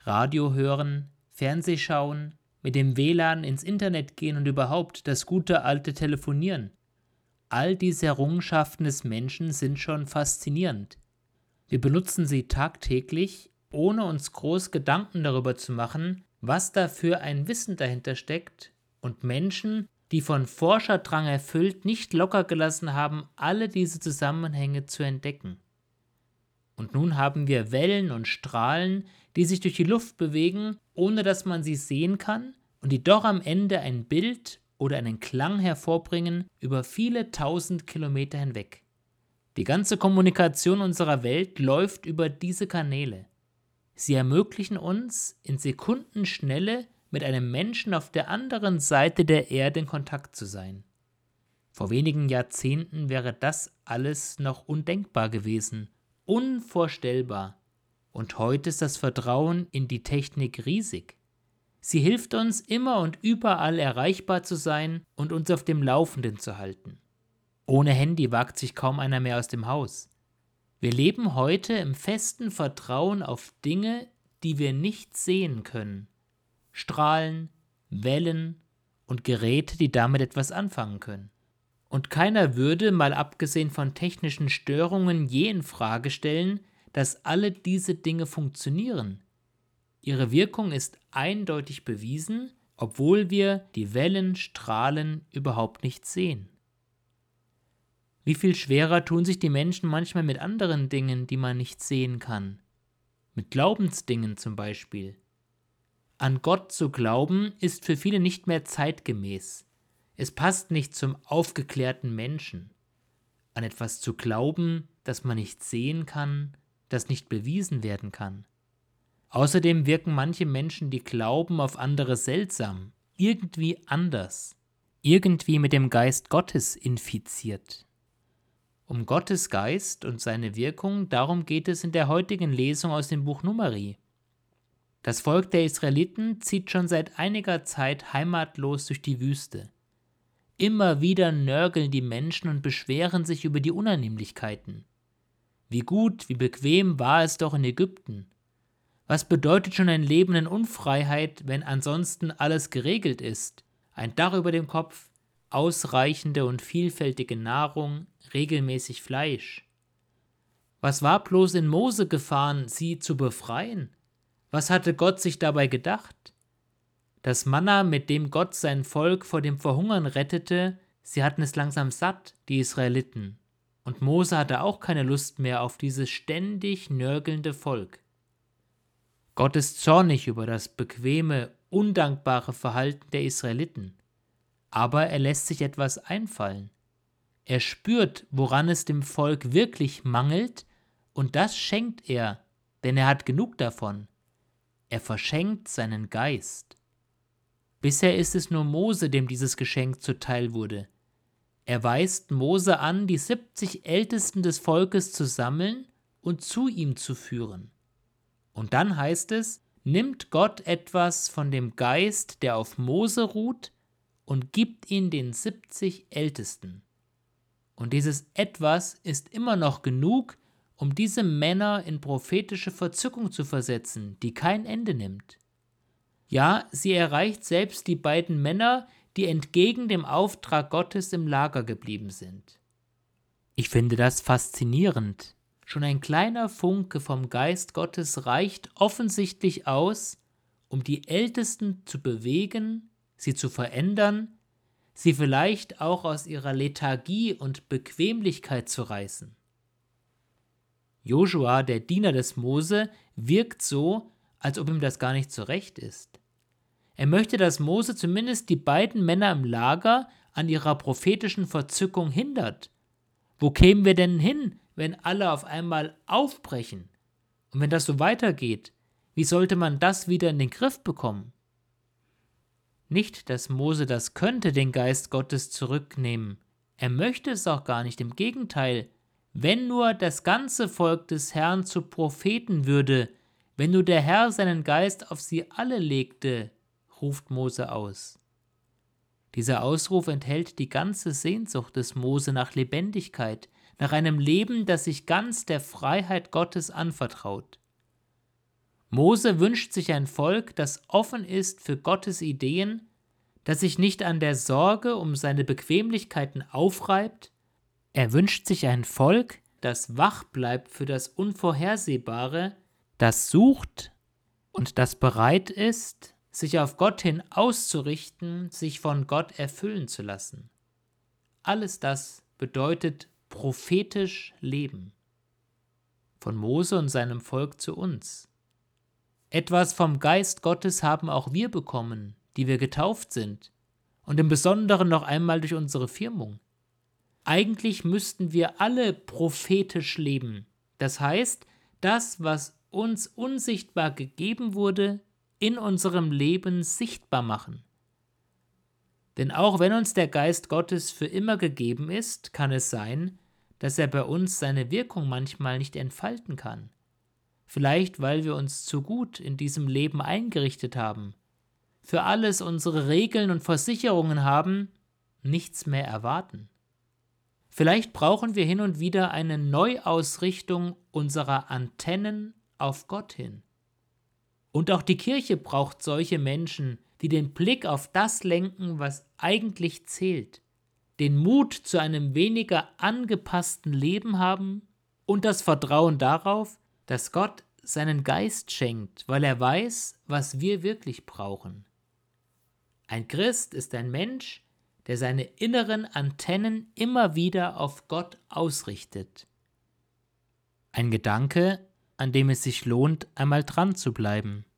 Radio hören, Fernseh schauen, mit dem WLAN ins Internet gehen und überhaupt das gute alte Telefonieren. All diese Errungenschaften des Menschen sind schon faszinierend. Wir benutzen sie tagtäglich, ohne uns groß Gedanken darüber zu machen, was da für ein Wissen dahinter steckt, und Menschen, die von Forscherdrang erfüllt, nicht locker gelassen haben, alle diese Zusammenhänge zu entdecken. Und nun haben wir Wellen und Strahlen, die sich durch die Luft bewegen, ohne dass man sie sehen kann und die doch am Ende ein Bild oder einen Klang hervorbringen über viele tausend Kilometer hinweg. Die ganze Kommunikation unserer Welt läuft über diese Kanäle. Sie ermöglichen uns, in Sekundenschnelle mit einem Menschen auf der anderen Seite der Erde in Kontakt zu sein. Vor wenigen Jahrzehnten wäre das alles noch undenkbar gewesen, unvorstellbar. Und heute ist das Vertrauen in die Technik riesig. Sie hilft uns, immer und überall erreichbar zu sein und uns auf dem Laufenden zu halten. Ohne Handy wagt sich kaum einer mehr aus dem Haus. Wir leben heute im festen Vertrauen auf Dinge, die wir nicht sehen können. Strahlen, Wellen und Geräte, die damit etwas anfangen können. Und keiner würde, mal abgesehen von technischen Störungen, je in Frage stellen, dass alle diese Dinge funktionieren. Ihre Wirkung ist eindeutig bewiesen, obwohl wir die Wellen, Strahlen überhaupt nicht sehen. Wie viel schwerer tun sich die Menschen manchmal mit anderen Dingen, die man nicht sehen kann. Mit Glaubensdingen zum Beispiel. An Gott zu glauben, ist für viele nicht mehr zeitgemäß. Es passt nicht zum aufgeklärten Menschen. An etwas zu glauben, das man nicht sehen kann, das nicht bewiesen werden kann. Außerdem wirken manche Menschen, die glauben, auf andere seltsam, irgendwie anders, irgendwie mit dem Geist Gottes infiziert. Um Gottes Geist und seine Wirkung, darum geht es in der heutigen Lesung aus dem Buch Numeri. Das Volk der Israeliten zieht schon seit einiger Zeit heimatlos durch die Wüste. Immer wieder nörgeln die Menschen und beschweren sich über die Unannehmlichkeiten. Wie gut, wie bequem war es doch in Ägypten. Was bedeutet schon ein Leben in Unfreiheit, wenn ansonsten alles geregelt ist? Ein Dach über dem Kopf, ausreichende und vielfältige Nahrung, regelmäßig Fleisch. Was war bloß in Mose gefahren, sie zu befreien? Was hatte Gott sich dabei gedacht? Das Manna, mit dem Gott sein Volk vor dem Verhungern rettete, sie hatten es langsam satt, die Israeliten. Und Mose hatte auch keine Lust mehr auf dieses ständig nörgelnde Volk. Gott ist zornig über das bequeme, undankbare Verhalten der Israeliten. Aber er lässt sich etwas einfallen. Er spürt, woran es dem Volk wirklich mangelt, und das schenkt er, denn er hat genug davon. Er verschenkt seinen Geist. Bisher ist es nur Mose, dem dieses Geschenk zuteil wurde. Er weist Mose an, die 70 Ältesten des Volkes zu sammeln und zu ihm zu führen. Und dann heißt es, nimmt Gott etwas von dem Geist, der auf Mose ruht, und gibt ihn den 70 Ältesten. Und dieses Etwas ist immer noch genug, um diese Männer in prophetische Verzückung zu versetzen, die kein Ende nimmt. Ja, sie erreicht selbst die beiden Männer, die entgegen dem Auftrag Gottes im Lager geblieben sind. Ich finde das faszinierend. Schon ein kleiner Funke vom Geist Gottes reicht offensichtlich aus, um die Ältesten zu bewegen, sie zu verändern, sie vielleicht auch aus ihrer Lethargie und Bequemlichkeit zu reißen. Joshua, der Diener des Mose, wirkt so, als ob ihm das gar nicht so recht ist. Er möchte, dass Mose zumindest die beiden Männer im Lager an ihrer prophetischen Verzückung hindert. Wo kämen wir denn hin, wenn alle auf einmal aufbrechen? Und wenn das so weitergeht, wie sollte man das wieder in den Griff bekommen? Nicht, dass Mose das könnte, den Geist Gottes zurücknehmen. Er möchte es auch gar nicht, im Gegenteil. Wenn nur das ganze Volk des Herrn zu Propheten würde, wenn nur der Herr seinen Geist auf sie alle legte, ruft Mose aus. Dieser Ausruf enthält die ganze Sehnsucht des Mose nach Mose wünscht sich ein Volk, das offen ist für Gottes Ideen, das sich nicht an der Sorge um seine Bequemlichkeiten aufreibt. Er wünscht sich ein Volk, das wach bleibt für das Unvorhersehbare, das sucht und das bereit ist, sich auf Gott hin auszurichten, sich von Gott erfüllen zu lassen. Alles das bedeutet prophetisch leben. Von Mose und seinem Volk zu uns. Etwas vom Geist Gottes haben auch wir bekommen, die wir getauft sind, und im Besonderen noch einmal durch unsere Firmung. Eigentlich müssten wir alle prophetisch leben. Das heißt, das, was uns unsichtbar gegeben wurde, in unserem Leben sichtbar machen. Denn auch wenn uns der Geist Gottes für immer gegeben ist, kann es sein, dass er bei uns seine Wirkung manchmal nicht entfalten kann. Vielleicht, weil wir uns zu gut in diesem Leben eingerichtet haben, für alles unsere Regeln und Versicherungen haben, nichts mehr erwarten. Vielleicht brauchen wir hin und wieder eine Neuausrichtung unserer Antennen auf Gott hin. Und auch die Kirche braucht solche Menschen, die den Blick auf das lenken, was eigentlich zählt, den Mut zu einem weniger angepassten Leben haben und das Vertrauen darauf, dass Gott seinen Geist schenkt, weil er weiß, was wir wirklich brauchen. Ein Christ ist ein Mensch, der seine inneren Antennen immer wieder auf Gott ausrichtet. Ein Gedanke, an dem es sich lohnt, einmal dran zu bleiben.